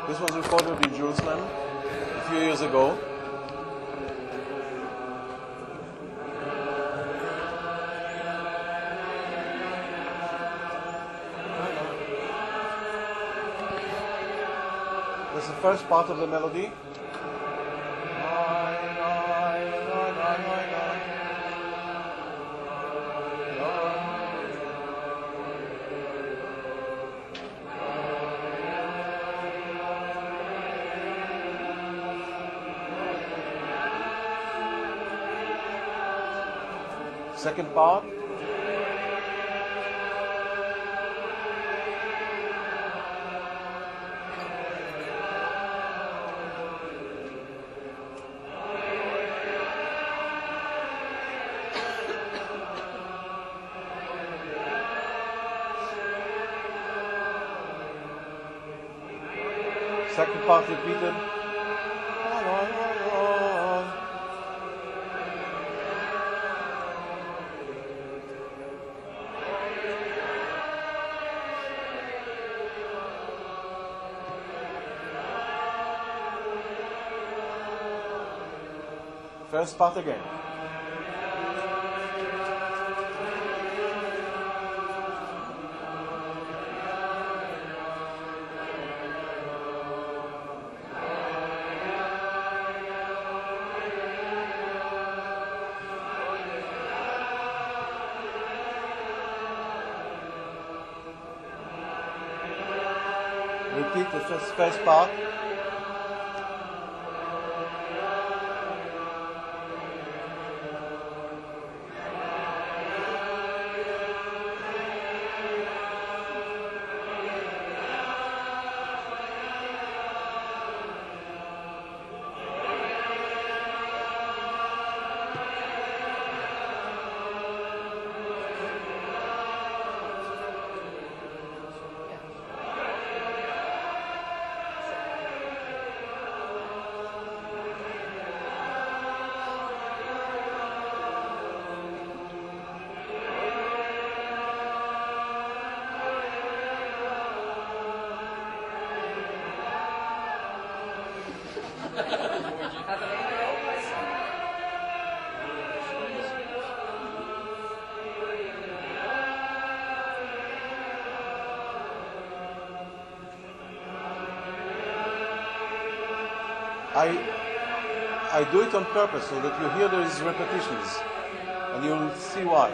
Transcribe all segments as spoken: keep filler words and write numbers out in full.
This was recorded in Jerusalem a few years ago. This is the first part of the melody. Second part. Second part repeated. First part again. Repeat the first, first part. I, I do it on purpose so that you hear there is repetitions, and you'll see why.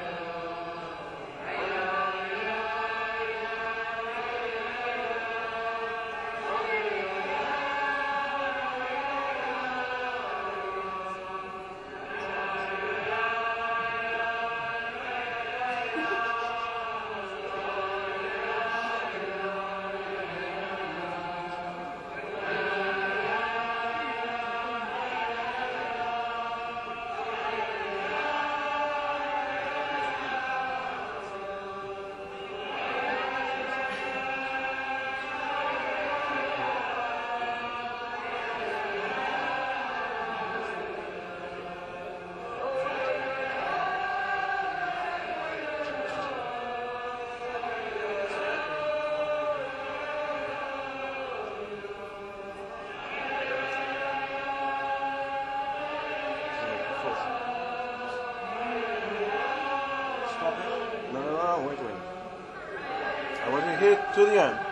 No, no, no, wait, wait. I want to hear it to the end.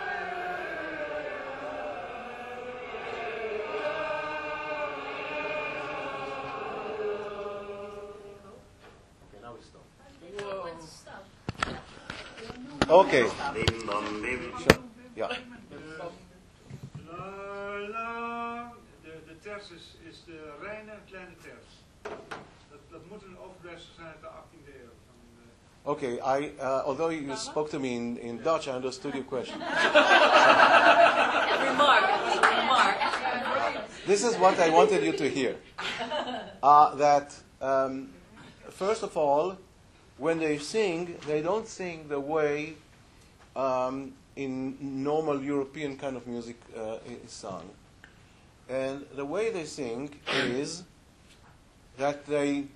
Okay, now we stop. Whoa. Okay. Sure. Yeah. La, la. De, de ters is, is de reine kleine ters. Dat, dat moet een overblijfsel zijn uit de achttiende eeuw. Okay, I, uh, although you spoke to me in, in Dutch, I understood your question. Remark, remark. This is what I wanted you to hear. Uh, that, um, first of all, when they sing, they don't sing the way um, in normal European kind of music uh, is sung. And the way they sing is that they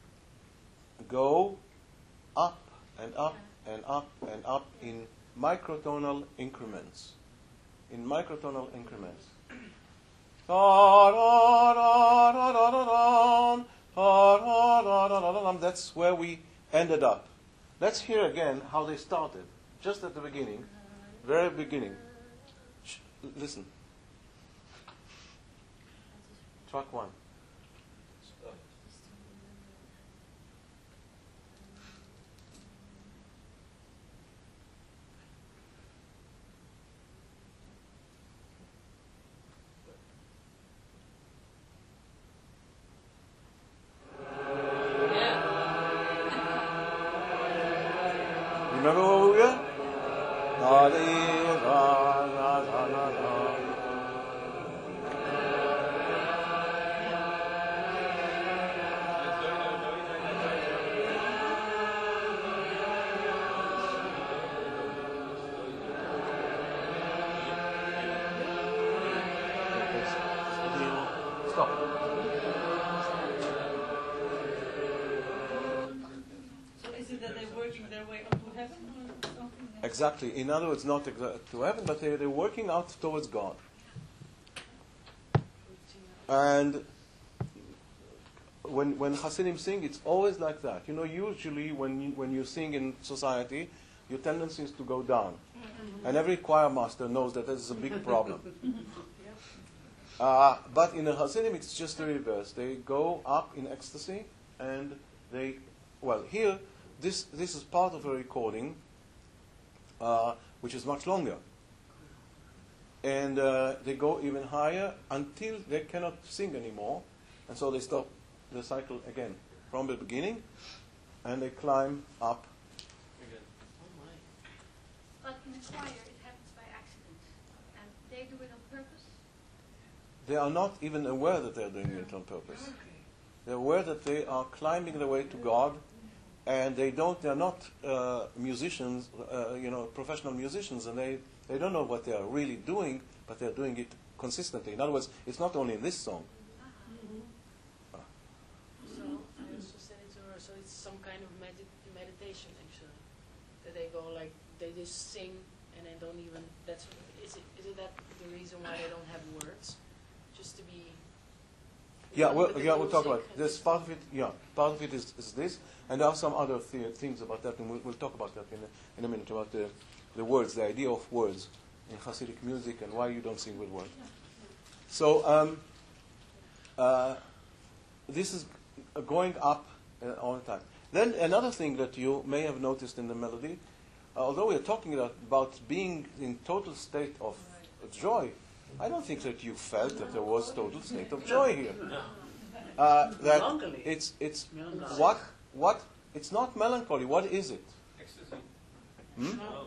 go up and up and up and up in microtonal increments. in microtonal increments. That's where we ended up. Let's hear again how they started, just at the beginning, very beginning. Shh, listen. Track one. Remember where we were? Da, dee, da, da, da, da, da. Stop. So is it that they're working their way up to heaven or something? Exactly. In other words, not exa- to heaven, but they, they're working out towards God. And when when Hasidim sing, it's always like that. You know, usually when you, when you sing in society, your tendency is to go down. And every choir master knows that this is a big problem. Uh, but in the Hasidim, it's just the reverse. They go up in ecstasy, and they, well, here, this this is part of a recording, uh, which is much longer. And uh, they go even higher until they cannot sing anymore, and so they stop the cycle again from the beginning, and they climb up. But in the choir, it happens by accident, and they do it on purpose. They are not even aware that they are doing it on purpose. They're aware that they are climbing the way to God, and they don't. They are not uh, musicians, uh, you know, professional musicians, and they, they don't know what they are really doing, but they are doing it consistently. In other words, it's not only in this song. So I also said it to her. So it's some kind of medit- meditation actually. That they go like they just sing and they don't even. That's is it. Is it that the reason why they don't have words? Just to be. Yeah, one well, with the yeah, we'll talk music about and this. just- Part of it, yeah, part of it is, is this, and there are some other th- things about that, and we'll, we'll talk about that in a, in a minute about the, the words, the idea of words in Hasidic music, and why you don't sing with words. So um, uh, this is uh, going up uh, all the time. Then another thing that you may have noticed in the melody, uh, although we are talking about, about being in total state of joy, I don't think that you felt that there was total state of joy here. Uh, that Melancholy. it's it's Melancholy. what what it's not melancholy. What is it? Ecstasy. Hmm? Oh.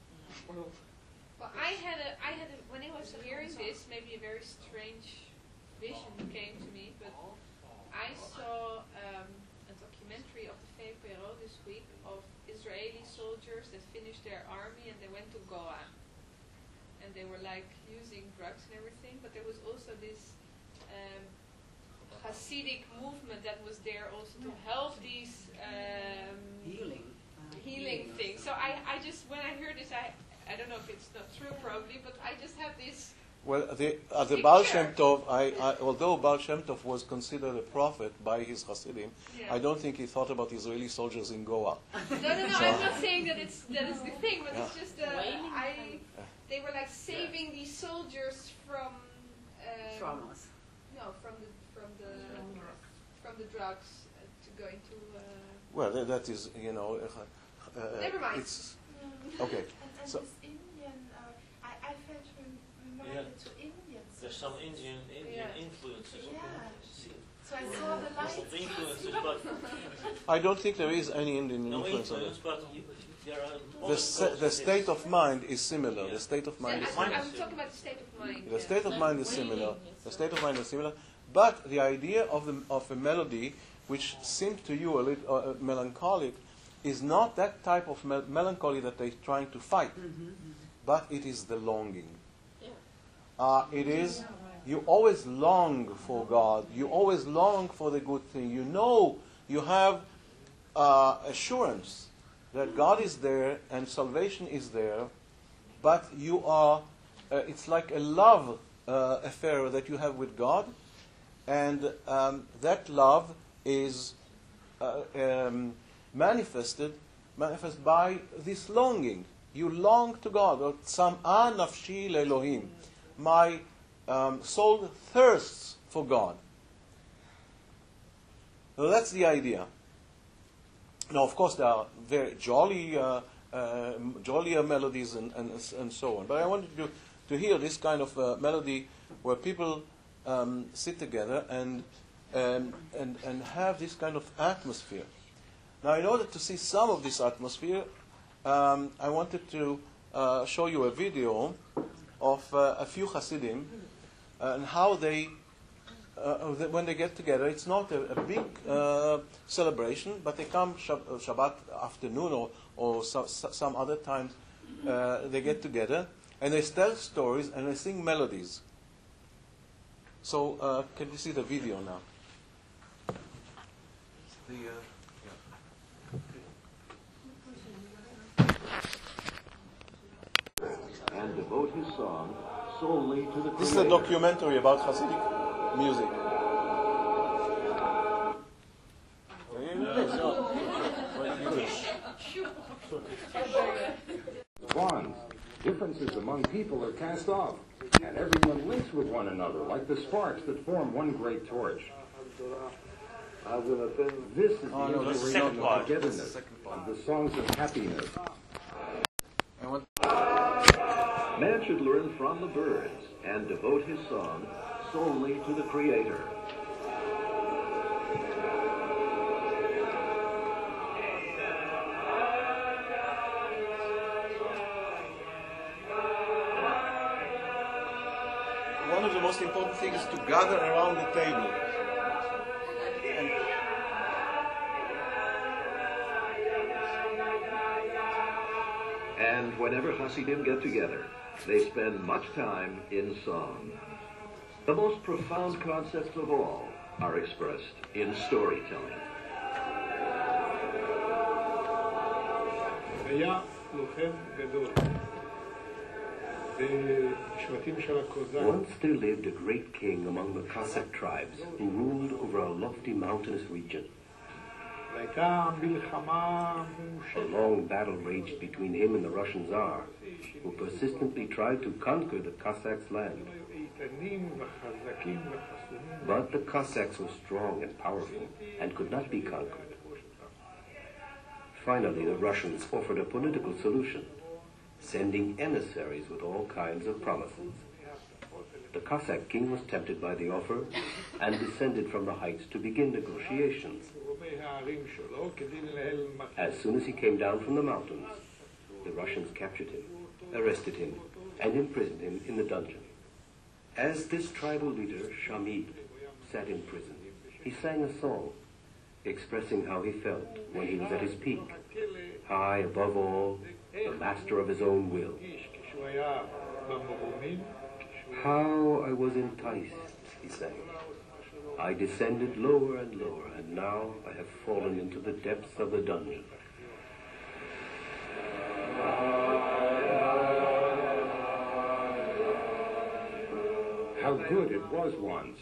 Well, I had a, I had a, when I was hearing this, maybe a very strange vision came to me, but I saw um, a documentary of the V P R O this week of Israeli soldiers that finished their army and they went to Goa. And they were like using drugs and everything, but there was also this um, Hasidic movement that was there also to help these um, Healing. Uh, healing thing. So I, I just, when I heard this, I, I don't know if it's not true probably, but I just have this. Well, the uh, the Baal Shem Tov, I, I, although Baal Shem Tov was considered a prophet by his Hasidim, Yeah. I don't think he thought about Israeli soldiers in Goa. No, no, no. I'm not saying that it's that is the thing, but it's Yeah. just uh, I. They were like saving these soldiers from. Um, Traumas. No, from the from the from the drugs uh, to going to. Uh, Well, that, that is, you know, uh, uh, Never mind. It's okay. And, and So- this Indian, uh, I, I felt rem- reminded Yeah. to Indians. There's some Indian Indian Yeah. influences. Yeah. See, So I saw the Lots lights. of influences, but I don't think there is any Indian no influence on influence, it. but you, there are The, other se- the causes. state of mind is similar. Yeah. The state of so mind I, is I'm similar. talking about the state of mind. The yeah. state of mind is similar. The state of mind is similar. But the idea of the of a melody, which seems to you a little uh, melancholic, is not that type of mel- melancholy that they're trying to fight, but it is the longing. Yeah. Uh, it is, you always long for God. You always long for the good thing. You know, you have uh, assurance that God is there and salvation is there, but you are uh, it's like a love uh, affair that you have with God, and um, that love is uh, um, manifested manifested by this longing. You long to God. Or tzam'a nafshi le'Elohim. My um, soul thirsts for God. So that's the idea. Now, of course, there are very jolly, uh, uh, jollier melodies and, and and so on. But I wanted you to hear this kind of uh, melody where people um, sit together and, and and and have this kind of atmosphere. Now, in order to see some of this atmosphere, um, I wanted to uh, show you a video of uh, a few Hasidim uh, and how they. Uh, when they get together, it's not a, a big uh, celebration, but they come Shab- Shabbat afternoon or, or so, so, some other times. Uh, they get together and they tell stories and they sing melodies. So, uh, can you see the video now? The, uh, and devote his song solely to the This is a Creator. documentary about Hasidic music. Bonds, differences among people are cast off, and everyone links with one another like the sparks that form one great torch. This is the Oh, no, this is the inspiration second part. of togetherness, of the songs of happiness. I want Man should learn from the birds and devote his song solely to the Creator. One of the most important things is to gather around the table. And And whenever Hasidim get together, they spend much time in song. The most profound concepts of all are expressed in storytelling. היה לוחם גדול. בשבטים של הקוזק. Once there lived a great king among the Cossack tribes who ruled over a lofty mountainous region. והייתה מלחמה A ממושכת. long battle raged between him and the Russian Tsar, who persistently tried to conquer the Cossacks' land. איתנים וחזקים וחסונים. But the Cossacks were strong and powerful and could not be conquered. Finally, the Russians offered a political solution, sending emissaries with all kinds of promises. The Cossack king was tempted by the offer and descended from the heights to begin negotiations. רומי הערים שלו כדי לנהל משא. As soon as he came down from the mountains, the Russians captured him, arrested him, and imprisoned him in the dungeon. As this tribal leader, Shamid, sat in prison, he sang a song expressing how he felt when he was at his peak, high above all, the master of his own will. כשהוא היה במרומים, How I was enticed, he sang. I descended lower and lower, and now I have fallen into the depths of the dungeon. How good it was once.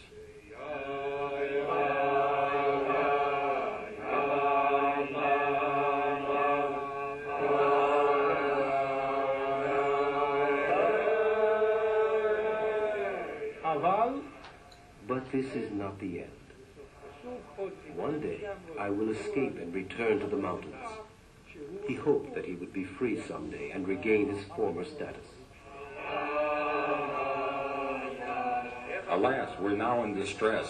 אבל But this is not the end. One day I will escape and return to the mountains. He hoped that he would be free someday and regain his former status. Alas, we're now in distress.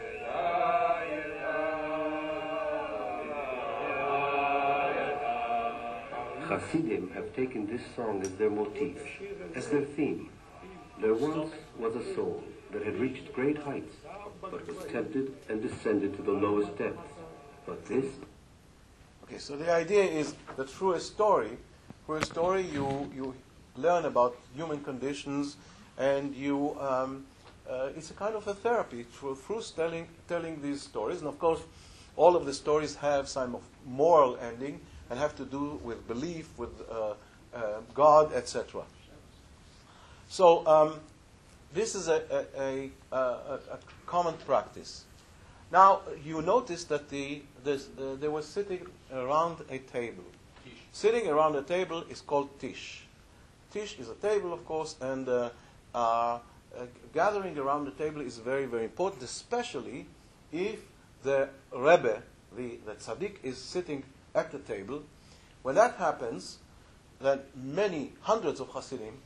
Hasidim have taken this song as their motif, as their theme. There once was a soul that had reached great heights, but was tempted and descended to the lowest depths. But this Okay, so the idea is that through a story, through a story you you learn about human conditions, and you um, uh, it's a kind of a therapy through through telling telling these stories. And of course, all of the stories have some of moral ending and have to do with belief, with uh, uh, God, et cetera. So um, this is a, a, a, a, a common practice. Now you notice that the, this, uh, they were sitting around a table. Sitting around a table is called tish. Tish is a table, of course, and uh, uh, uh, gathering around the table is very, very important, especially if the Rebbe, the, the tzaddik, is sitting at the table. When that happens, then many hundreds of Hasidim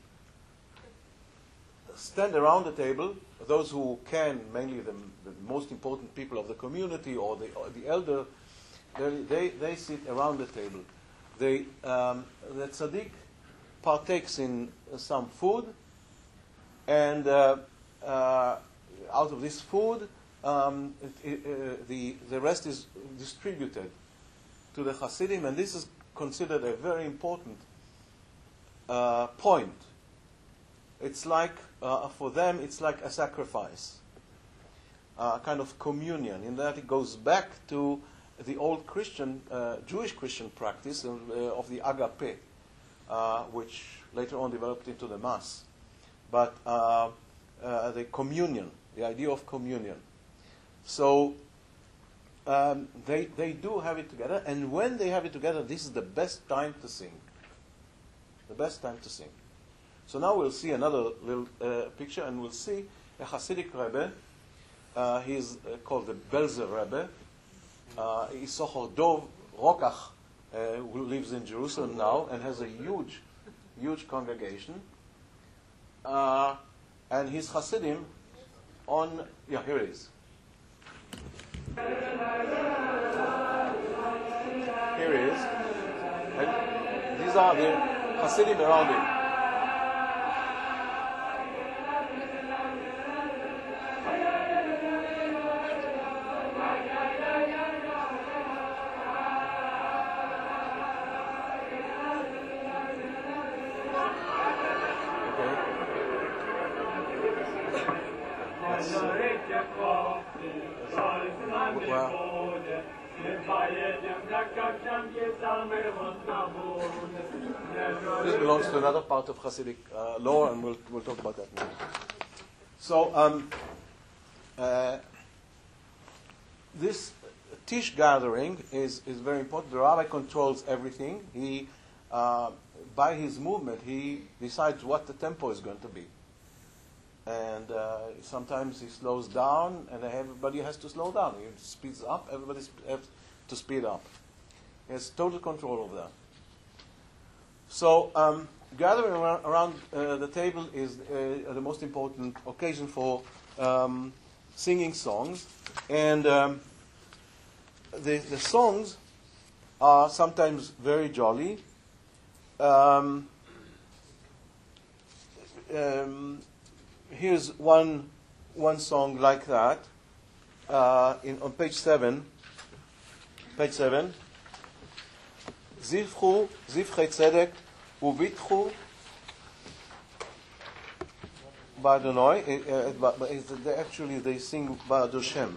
stand around the table. Those who can, mainly the, the most important people of the community or the, or the elder, they, they, they sit around the table. They, um, the tzaddik partakes in some food, and uh, uh, out of this food, um, it, it, uh, the, the rest is distributed to the Hasidim, and this is considered a very important uh, point. It's like, uh, for them, it's like a sacrifice, a kind of communion, in that it goes back to the old Christian, uh, Jewish Christian practice of, uh, of the agape, uh, which later on developed into the Mass. But uh, uh, the communion, the idea of communion. So um, they, they do have it together, and when they have it together, this is the best time to sing. The best time to sing. So now we'll see another little uh, picture, and we'll see a Hasidic Rebbe. Uh, he is uh, called the Belzer Rebbe. Uh, Isochor Dov Rokach, uh, who lives in Jerusalem now and has a huge, huge congregation. Uh, and his Hasidim on, yeah, here it is. Here it is. And these are the Hasidim around him. This belongs to another part of Hasidic uh, lore, and we'll, we'll talk about that more. So, um, uh, this Tish gathering is, is very important. The rabbi controls everything. He, uh, by his movement, he decides what the tempo is going to be. And uh, sometimes he slows down, and everybody has to slow down. He speeds up, everybody has to speed up. He has total control over that. So, um, gathering around, around uh, the table is uh, the most important occasion for um, singing songs. And um, the, the songs are sometimes very jolly. Um, um, here's one, one song like that uh, in, on page seven. Page seven. Zivchu, Zivchei Tzedek, Uvitchu, Ba'adonai. But they actually they sing Ba'adoshem.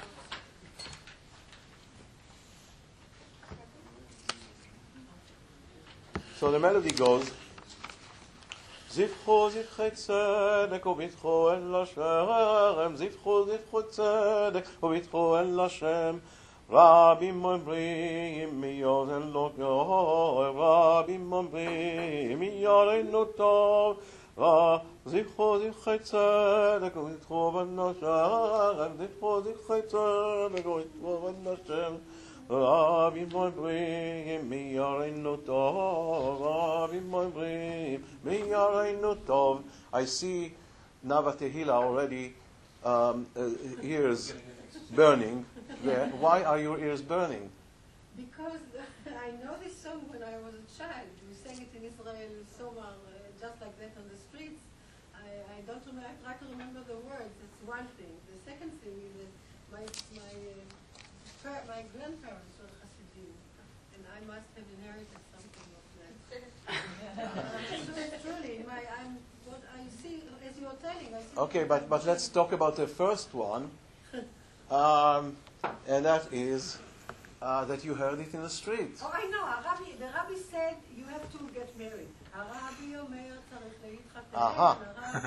So the melody goes. Zivchu, Zivchei Tzedek, Uvitchu El Hashem. Zivchu, Zivchu Tzedek, Uvitchu El Hashem. Rabim Momrim Miyod Elokyo, Rabim Momrim Miyod Elokyo, Zivcho Zivchei Tzedek, Uvitchu V'Noshem, Zivcho Zivchei Tzedek, Uvitchu V'Noshem, Rabim Momrim Miyod Elokyo, Rabim Momrim Miyod Elokyo. I see Nava Tehila already um, uh, ears burning. Yeah. Why are your ears burning? Because I know this song when I was a child. We sang it in Israel somewhere, uh, just like that on the streets. I, I don't remember. I try to remember the words. That's one thing. The second thing is that my my uh, my grandparents were Hasidim, and I must have inherited something of that. uh, truly, my I'm what I see as you are telling. I see okay, but but let's talk about the first one. Um, and that is uh, that you heard it in the street. Oh, I know. Rabbi, the rabbi said you have to get married. הרבי אומר צריך להתחתן Aha.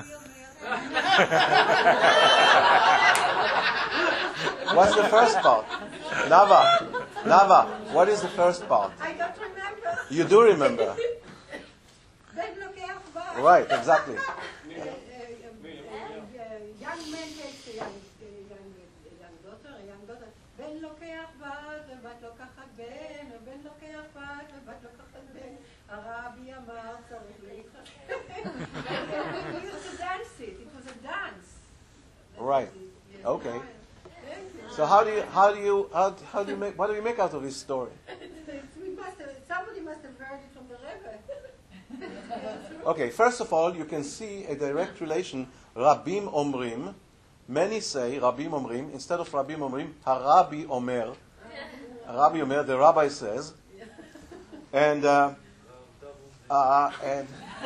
What's the first part? Nava. Nava, what is the first part? I don't remember. You do remember. Ben looker ba. Right, exactly. Uh, uh, uh, uh, young man takes a young, a young, a young daughter, a young daughter. Ben לוקח בת, ובת לוקחת בן, ובן לוקח בת, ובת לוקחת בן. הרבי אמר צריך להתחתן. We used to dance it. It was a dance. Right. Okay. So how do you how do you how, how do you make what do you make out of this story? We must have, somebody must have heard it from the Rebbe. Okay, first of all, you can see a direct relation. Rabim omrim, many say Rabim omrim instead of Rabim omrim. Harabi omer, Rabbi omer. The rabbi says, and uh, uh, and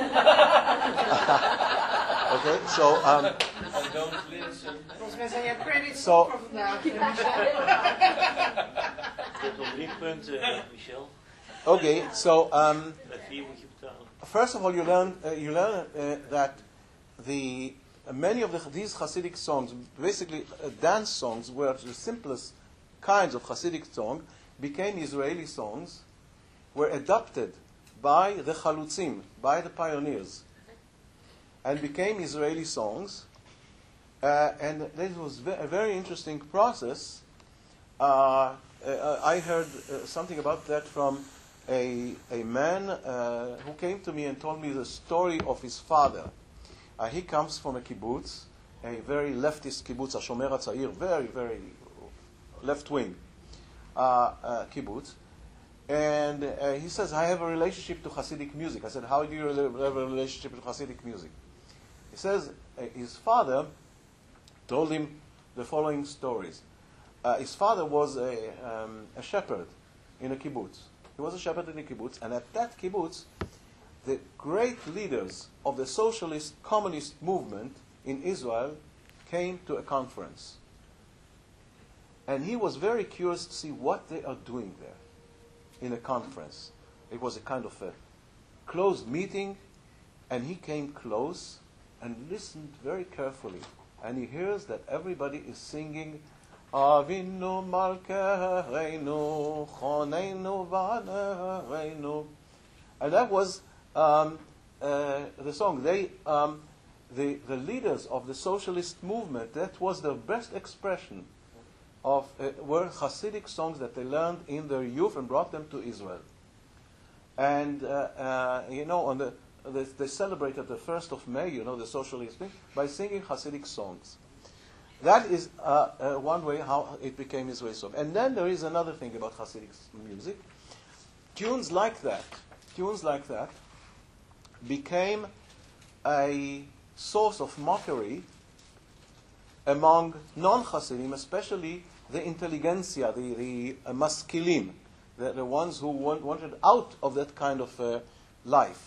okay, so um, I don't listen. Volgens mij zijn jij credits So- voor vandaag. Ik heb nog drie punten, eh, Michel. okay, so um, Met vier moet je betalen. first of all, you learn uh, you learn uh, that the uh, many of the, these Hasidic songs, basically uh, dance songs, were the simplest kinds of Hasidic song, became Israeli songs, were adopted by the Chalutzim, by the pioneers, and became Israeli songs. Uh, and this was ve- a very interesting process. Uh, uh, I heard uh, something about that from a, a man uh, who came to me and told me the story of his father. Uh, he comes from a kibbutz, a very leftist kibbutz, a Shomer HaTzair, very, very left-wing uh, uh, kibbutz. And uh, he says, I have a relationship to Hasidic music. I said, how do you rela- have a relationship to Hasidic music? He says, uh, his father told him the following stories. Uh, his father was a, um, a shepherd in a kibbutz. He was a shepherd in a kibbutz, and at that kibbutz, the great leaders of the socialist communist movement in Israel came to a conference. And he was very curious to see what they are doing there in a conference. It was a kind of a closed meeting, and he came close and listened very carefully. And he hears that everybody is singing Avinu Malkeinu Choneinu Vaneinu. And that was um, uh, the song. They, um, the, the leaders of the socialist movement, that was their best expression of, uh, were Hasidic songs that they learned in their youth and brought them to Israel. And, uh, uh, you know, on the They, they celebrated the first of May, you know, the socialist thing, by singing Hasidic songs. That is uh, uh, one way how it became Israeli song. And then there is another thing about Hasidic music. Tunes like that, tunes like that, became a source of mockery among non-Hasidim, especially the intelligentsia, the, the uh, maskilim, the, the ones who want, wanted out of that kind of uh, life.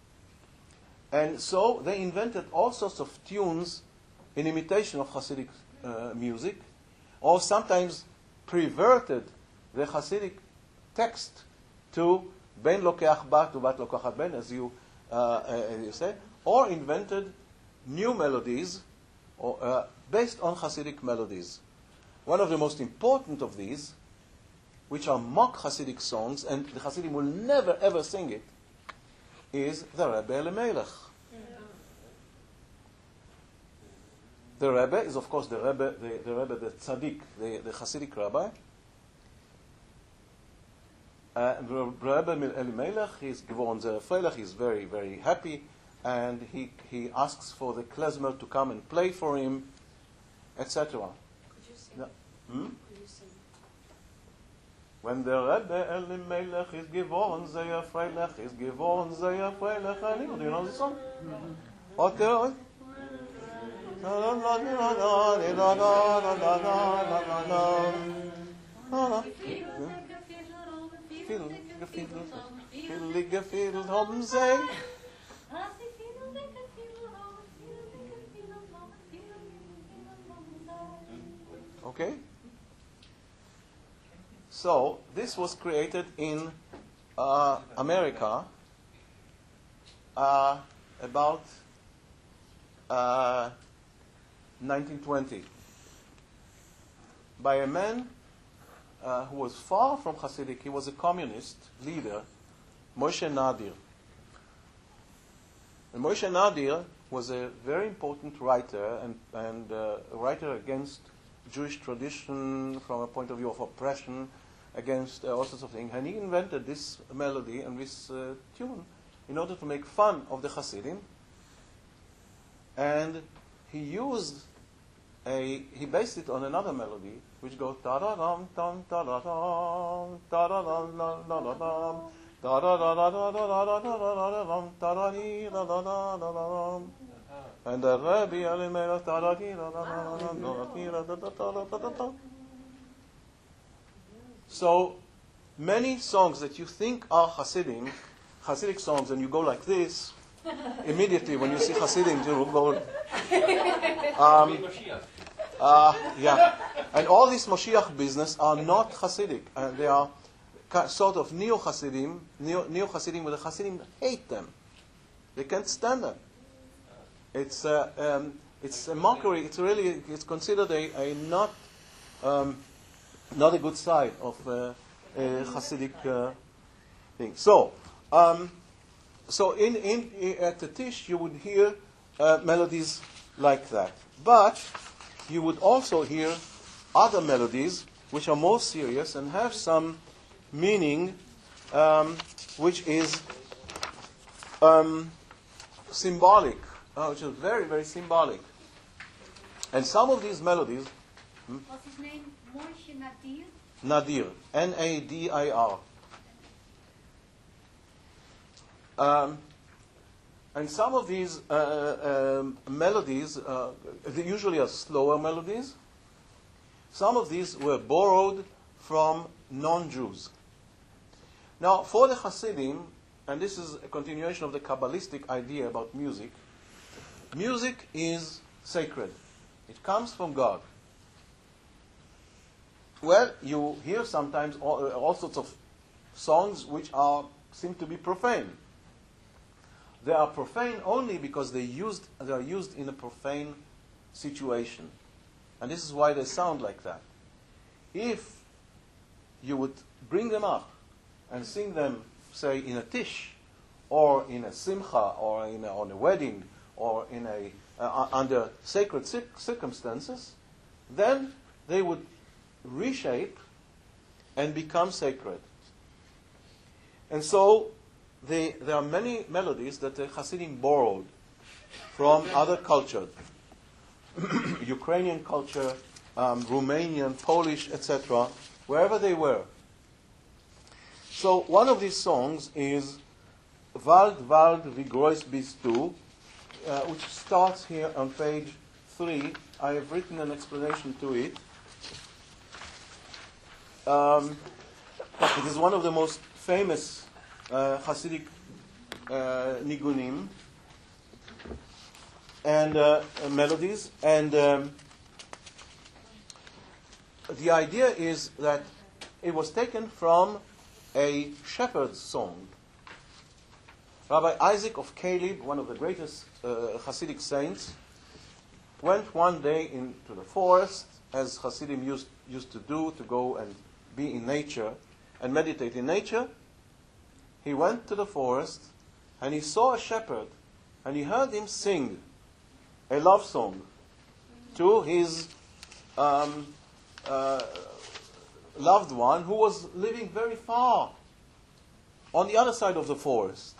And so they invented all sorts of tunes in imitation of Hasidic uh, music, or sometimes perverted the Hasidic text to Ben lokeach bat to bat lokachat ben, as you, uh, as you say, or invented new melodies or, uh, based on Hasidic melodies. One of the most important of these, which are mock Hasidic songs, and the Hasidim will never ever sing it, is the Rebbe Elimelech. The Rebbe is, of course, the Rebbe, the, the Rebbe, the Tzaddik, the, the Hasidic rabbi. Uh, the Rebbe Elimelech, he's Gevon Zer Freilach, he's very, very happy, and he, he asks for the klezmer to come and play for him, et cetera. Could you sing? No. Hmm? Could you sing? When the Rebbe Elimelech is Gevon Zer Freilach, is Gevon Zer Freilach, do you know this song? What the Fiddle, fiddle, hom say. Okay? So, this was created in uh, America uh, about uh, nineteen twenty, by a man uh, who was far from Hasidic. He was a communist leader, Moshe Nadir. And Moshe Nadir was a very important writer and, and uh, a writer against Jewish tradition from a point of view of oppression, against uh, all sorts of things. And he invented this melody and this uh, tune in order to make fun of the Hasidim. And he used a, he based it on another melody, which goes ta-da-dum, dum, ta-da-dum, ta-da-dum, da-da-dum, ta-da-da-da-da-da-da-da-da-da-dum, ta-da-dee-da-da-da-da-da-dum. And the Rebbe Elimelech ta-da-dee-da-da-da-da-da-da-da-da-da-da-da. So many songs that you think are Hasidim, Hasidic songs, and you go like this, immediately when you see Hasidim, you go. Um, uh, yeah, and all this Moshiach business are not Hasidic, and they are ca- sort of neo-Hasidim, neo- neo-Hasidim, but the Hasidim hate them. They can't stand them. It's uh, um, it's a mockery. It's really it's considered a, a not um, not a good side of uh, a Hasidic uh, thing. So. Um, So in, in, in at the Tish you would hear uh, melodies like that, but you would also hear other melodies which are more serious and have some meaning, um, which is um, symbolic, uh, which is very very symbolic. And some of these melodies. Hmm? What's his name? Moshe Nadir. Nadir, N A D I R. Um, and some of these uh, um, melodies, uh, they usually are slower melodies. Some of these were borrowed from non-Jews. Now, for the Hasidim, and this is a continuation of the Kabbalistic idea about music, music is sacred. It comes from God. Well, you hear sometimes all, all sorts of songs which are seem to be profane. They are profane only because they used they are used in a profane situation. And this is why they sound like that. If you would bring them up and sing them, say, in a tish, or in a simcha, or in a, on a wedding, or in a uh, under sacred circumstances, then they would reshape and become sacred. And so They, there are many melodies that the Hasidim borrowed from other cultures, Ukrainian culture, um, Romanian, Polish, et cetera, wherever they were. So one of these songs is Wald, Wald, wie groß bist du, uh, which starts here on page three. I have written an explanation to it. Um, it is one of the most famous Uh, Hasidic uh, nigunim and uh, melodies, and um, the idea is that it was taken from a shepherd's song. Rabbi Isaac of Caleb, one of the greatest uh, Hasidic saints, went one day into the forest, as Hasidim used, used to do, to go and be in nature and meditate in nature. He went to the forest and he saw a shepherd and he heard him sing a love song to his um, uh, loved one who was living very far on the other side of the forest.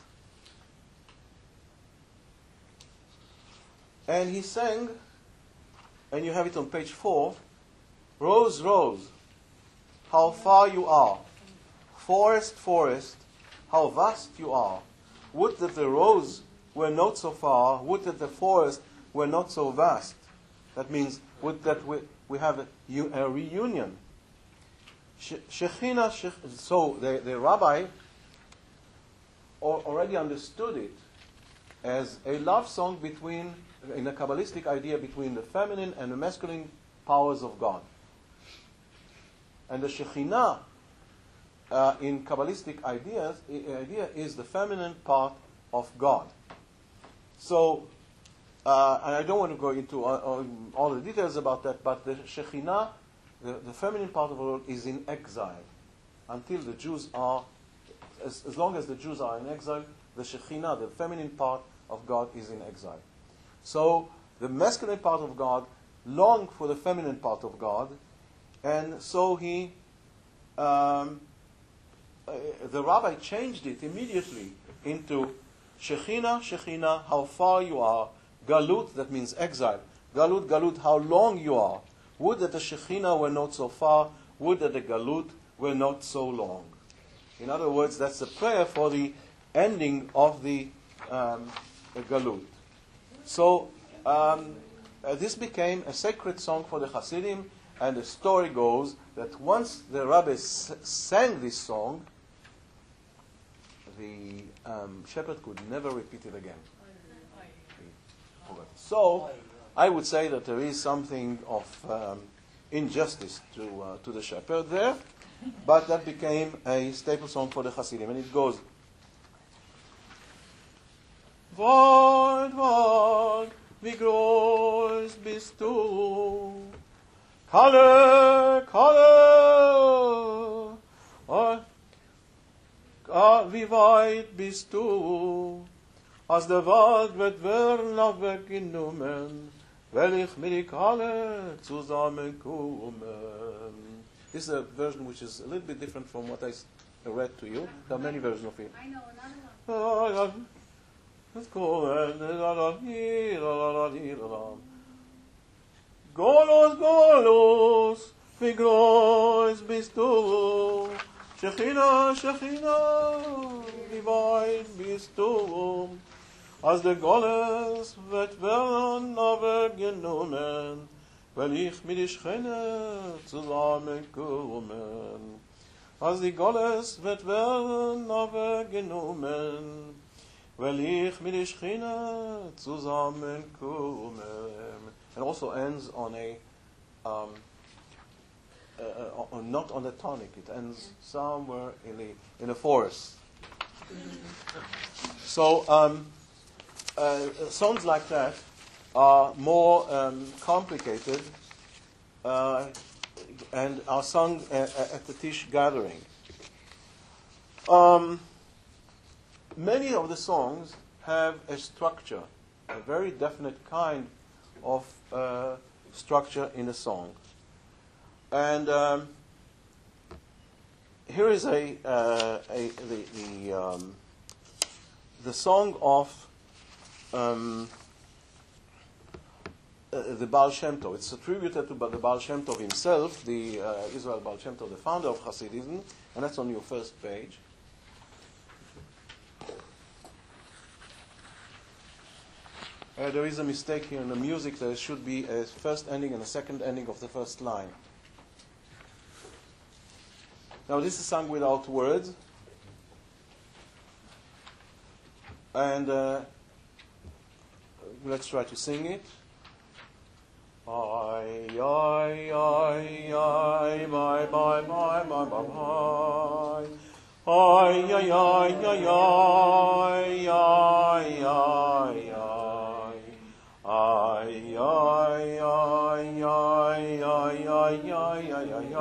And he sang, and you have it on page four, Rose, Rose, how far you are, forest, forest, how vast you are. Would that the rose were not so far, would that the forest were not so vast. That means, would that we, we have a, a reunion. Shechina, so the, the rabbi already understood it as a love song between, in a Kabbalistic idea, between the feminine and the masculine powers of God. And the Shekhinah, Uh, in Kabbalistic ideas, idea is the feminine part of God. So uh, and I don't want to go into all, all, all the details about that, but the Shekhinah, the, the feminine part of the world, is in exile until the Jews are, as, as long as the Jews are in exile, the Shekhinah, the feminine part of God, is in exile. So the masculine part of God longed for the feminine part of God, and so he, um, uh, the rabbi changed it immediately into Shekhinah, Shekhinah, how far you are. Galut, that means exile. Galut, Galut, how long you are. Would that the Shekhinah were not so far. Would that the Galut were not so long. In other words, that's the prayer for the ending of the, um, the Galut. So um, uh, this became a sacred song for the Hasidim, and the story goes that once the rabbi s- sang this song, the um, shepherd could never repeat it again. He forgot. So I would say that there is something of um, injustice to uh, to the shepherd there, but that became a staple song for the Hasidim, and it goes. Wort, Wort, wie groß bist du? Kalle, Kalle, oh, ah, wie weit bist du? Als der Wald wird werden auf weggenommen, will ich mit die Kalle zusammenkommen. This is a version which is a little bit different from what I read to you. There are many versions of it. I know another one. Let's go. Golos, Golos, wie groß bist du? Shechina, Shechina, wie weit bist du? Als der Goles wird werden aber genommen, weil ich mit der Schchine zusammenkommen. Als die Goles wird werden aber genommen, weil ich mit der Schchine zusammenkommen. And also ends on a, um, uh, uh, not on a tonic. It ends somewhere in the in a forest. So um, uh, songs like that are more um, complicated uh, and are sung at, at the Tish gathering. Um, many of the songs have a structure, a very definite kind of uh, structure in a song. And um, here is a, uh, a the the, um, the song of um, uh, the Baal Shem Tov. It's attributed to the Baal Shem Tov himself, the uh, Israel Baal Shem Tov, the founder of Hasidism, and that's on your first page. Uh, there is a mistake here in the music. There should be a first ending and a second ending of the first line. Now this is sung without words. And uh, let's try to sing it. Ay, ay, ay, ay, bye, bye, bye, bye, bye, bye. Ay, ay, ay, ay, ay, ay, ay, ay. Ay, ay, ay, ay, ay, ay, ay, ay, ay, ay.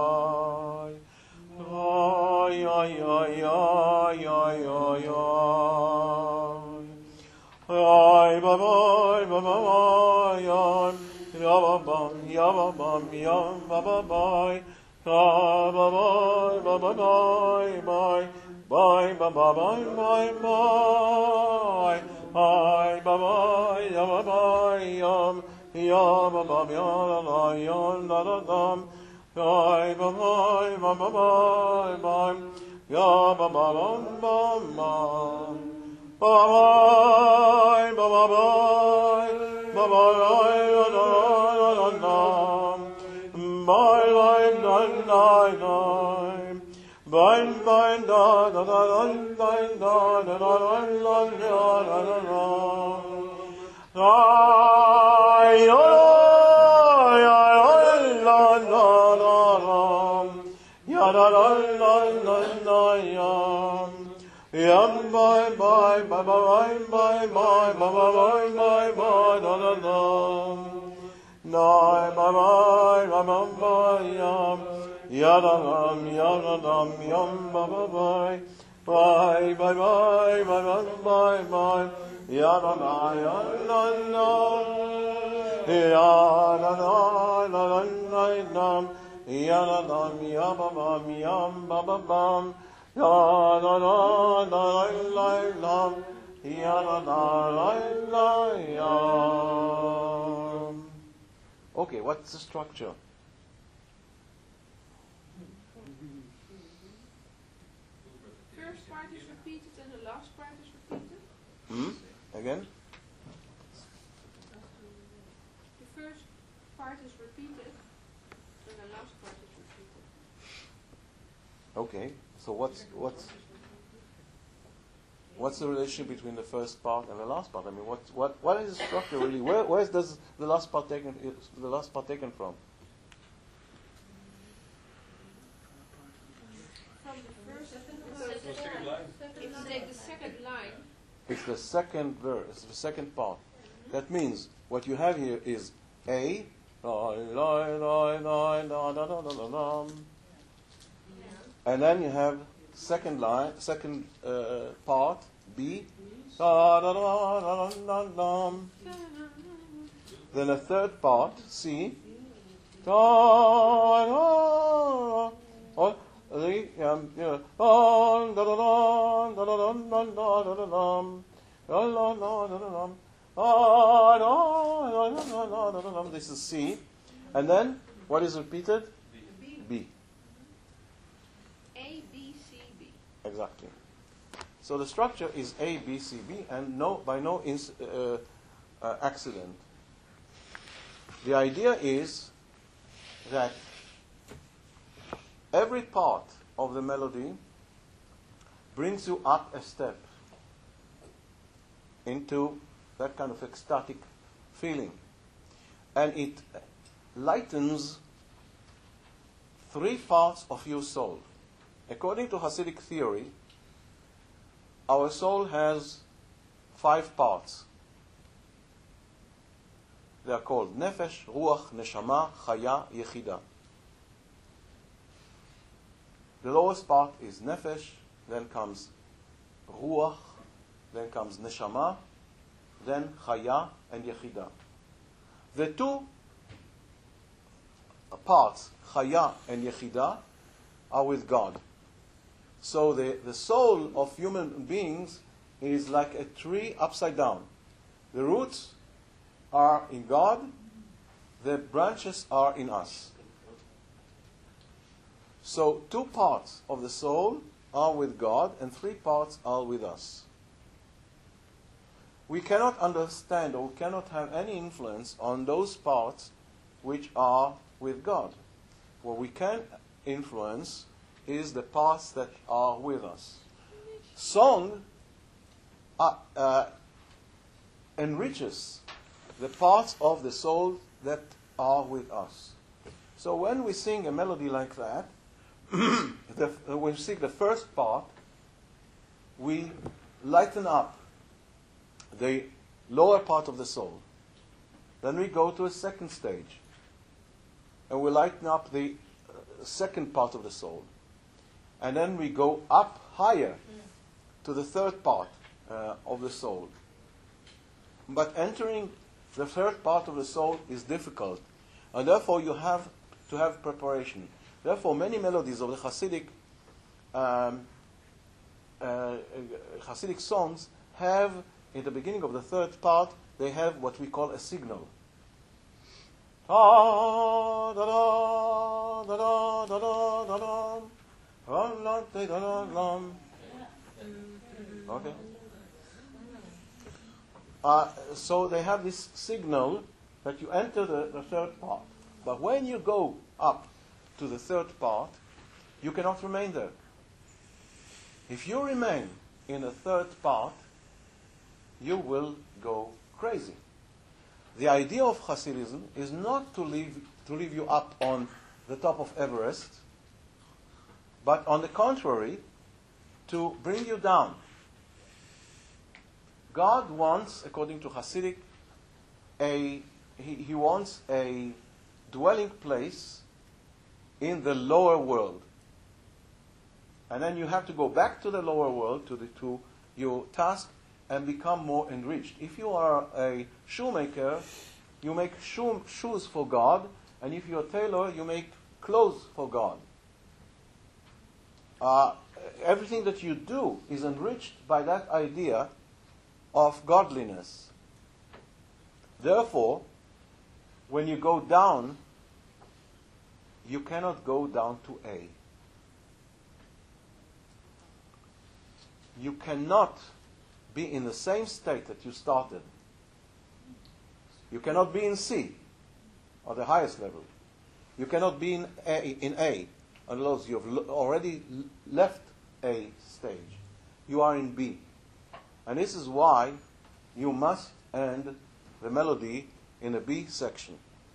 Ay, ay, ay, ay, ay, ay, ay. Ay, ba, ba, ba, ba, ba, ya, ya, ba, ba, ya, ba, ba, ya, ba, ba, ba. Ba, ba, ba, ba, ba, ba, ba. Bye, bye, bye, bye, bye, bye. Bye, bye, bye, ya, bye, bye, yum, ya, bye, bye, ya, la, la, ya, la, la, dum. Bye, bye, bye, bye, bye, bye, bye. Ya, bye, bye, bye, bye, bye. Bye, bye, bye, bye, bye, bye, la, la, la, la, la. Bye, bye, bye, bye, bye. Bye, bye, da, da, da, da, da, da, da, da, da, da, da, da. Ay, ay, ay, la, la, la, la. Ya, da, da, da, da, da, ya. Yum, bye, bye, bye, bye, bye, bye, bye, bye, bye, bye, bye. da da dum. Noi ba ba ba ba ba yum. Ya da dum ya da dum yum ba ba ba. Bye bye bye bye bye bye bye. Ya da da ya da da. Ya da da da da da dum. Ya da dum ya ba ba yum ba ba bum. Ya da da da da da. Ya da da da da. Okay, what's the structure? First part is repeated and the last part is repeated. Hmm? Again? The first part is repeated and the last part is repeated. Okay, so what's what's what's the relationship between the first part and the last part? I mean, what what what is the structure really? Where where does the last part taken the last part taken from? From the first, the second line. It's like the second line. It's the second verse, it's the second part. That means what you have here is A, and then you have second line, second uh, part B, then a third part C, oh, the um, yeah, this is C, and then what is repeated? B. A, B, C, B. Exactly. So the structure is A, B, C, B, and no, by no ins- uh, uh, accident. The idea is that every part of the melody brings you up a step into that kind of ecstatic feeling. And it lightens three parts of your soul. According to Hasidic theory, our soul has five parts. They are called Nefesh, Ruach, Neshama, Chaya, Yechida. The lowest part is Nefesh, then comes Ruach, then comes Neshama, then Chaya and Yechida. The two parts, Chaya and Yechida, are with God. So the, the soul of human beings is like a tree upside down. The roots are in God, the branches are in us. So two parts of the soul are with God and three parts are with us. We cannot understand or cannot have any influence on those parts which are with God. What we can influence is the parts that are with us. Song uh, uh, enriches the parts of the soul that are with us. So when we sing a melody like that, the, when we sing the first part, we lighten up the lower part of the soul. Then we go to a second stage, and we lighten up the uh, second part of the soul. And then we go up higher to the third part uh, of the soul. But entering the third part of the soul is difficult, and therefore you have to have preparation. Therefore, many melodies of the Hasidic um, uh, Hasidic songs have, in the beginning of the third part, they have what we call a signal. Da da da da da da da da. Okay. Uh, so they have this signal that you enter the, the third part. But when you go up to the third part, you cannot remain there. If you remain in the third part, you will go crazy. The idea of Hasidism is not to leave, to leave you up on the top of Everest, but on the contrary, to bring you down. God wants, according to Hasidic a he, he wants a dwelling place in the lower world. And then you have to go back to the lower world, to the to your task, and become more enriched. If you are a shoemaker, you make shoe, shoes for God, and if you're a tailor, you make clothes for God. Uh, everything that you do is enriched by that idea of godliness. Therefore, when you go down, you cannot go down to A. You cannot be in the same state that you started. You cannot be in C, or the highest level. You cannot be in A, in A unless you've l- already l- left A stage. You are in B. And this is why you must end the melody in a B section.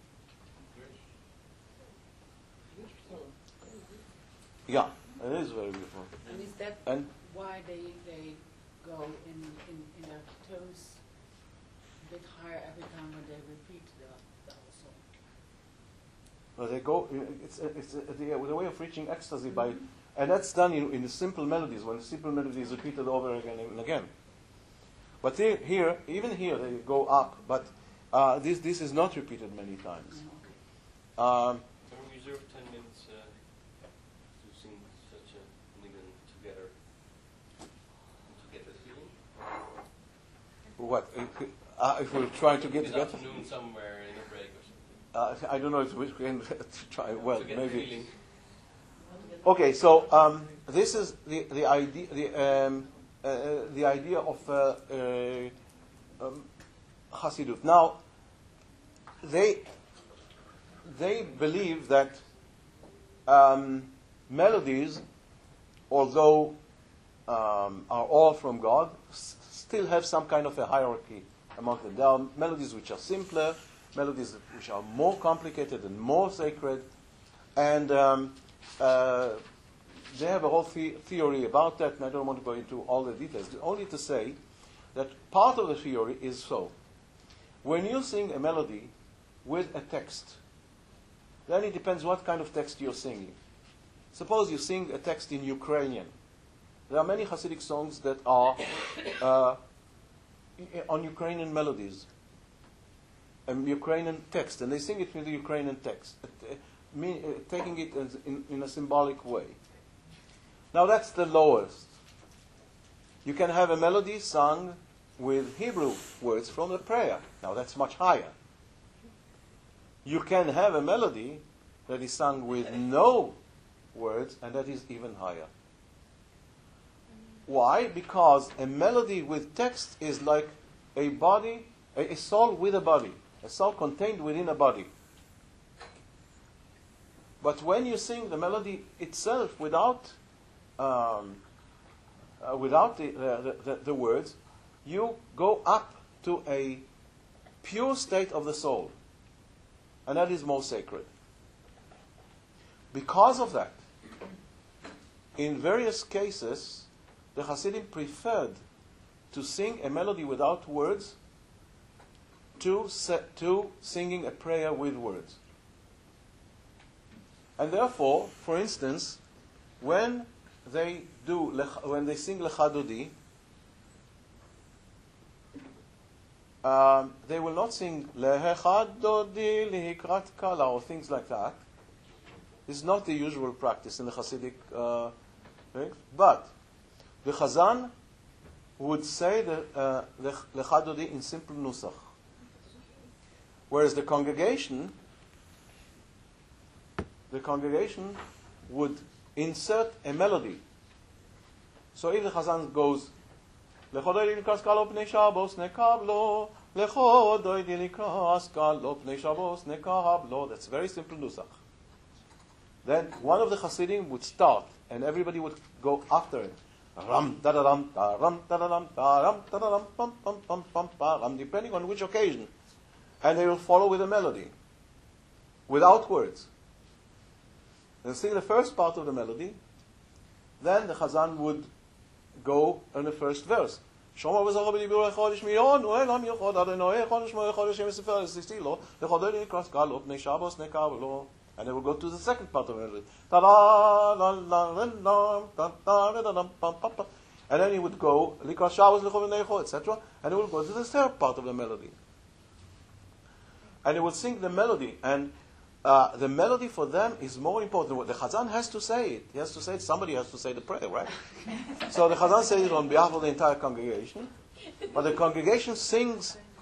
Yeah, it is very beautiful. And is that And why they they go in, in, in their tones a bit higher every time when they repeat the, the whole song? well, they go. It's it's the, the way of reaching ecstasy by, and that's done in, in the simple melodies when the simple melody is repeated over again and again. But here, here even here, they go up. But uh, this this is not repeated many times. Um, Can we reserve ten minutes uh, to sing such a nigun together to get that feeling? what if, uh, if we're trying to get This together? afternoon somewhere in a break or something. Uh, I don't know if we can try. Well, to get the maybe. feeling. Okay, so um, this is the the idea the um, uh, the idea of uh, uh, um, Hasidut. Now, they they believe that um, melodies, although um, are all from God, s- still have some kind of a hierarchy among them. There are melodies which are simpler, melodies which are more complicated and more sacred, and um, uh, they have a whole the- theory about that, and I don't want to go into all the details. Only to say that part of the theory is so. When you sing a melody with a text, then it depends what kind of text you're singing. Suppose you sing a text in Ukrainian. There are many Hasidic songs that are uh, on Ukrainian melodies, a Ukrainian text, and they sing it with the Ukrainian text, uh, mean, uh, taking it as in, in a symbolic way. Now that's the lowest. You can have a melody sung with Hebrew words from the prayer. Now that's much higher. You can have a melody that is sung with no words, and that is even higher. Why? Because a melody with text is like a body, a, a soul with a body, a soul contained within a body. But when you sing the melody itself without, um, uh, without the, the, the, the words, you go up to a pure state of the soul. And that is more sacred. Because of that, in various cases, the Hasidim preferred to sing a melody without words to, se- to singing a prayer with words. And therefore, for instance, when they do lech- when they sing Lecha Dodi, um, they will not sing Lecha Dodi Lihikrat Kala or things like that. This is not the usual practice in the Hasidic uh, things. But the Chazan would say the uh, Lecha Dodi in simple nusach, whereas the congregation, the congregation would insert a melody. So if the Chazan goes, Lecho Dodi Likras Kalo Pnei Shabbos Nekablo, Lecho Dodi Likras Kalo Pnei Shabbos Nekablo, that's very simple nusach. Then one of the Hasidim would start, and everybody would go after it. Ram da da ram da ram da da ram da ram da da ram pam pam pam pam pam, depending on which occasion, and they will follow with a melody, without words. They'll sing the first part of the melody, then the Chazan would go on the first verse. Shoma v'zocha b'dibur chodesh miyon u'elam yochod Adonai chodesh mo chodesh Shem Sefer Sistilo lechodei nikras galot ne Shabbos ne kavlo. And then we'll go to the second part of it. And then he would go likras Shabbos lechol necho, et cetera. And he will go to the third part of the melody. And he will sing the melody. And uh, the melody for them is more important. The Chazan has to say it. He has to say it. Somebody has to say the prayer, right? So the Chazan says it on behalf of the entire congregation. But the congregation sings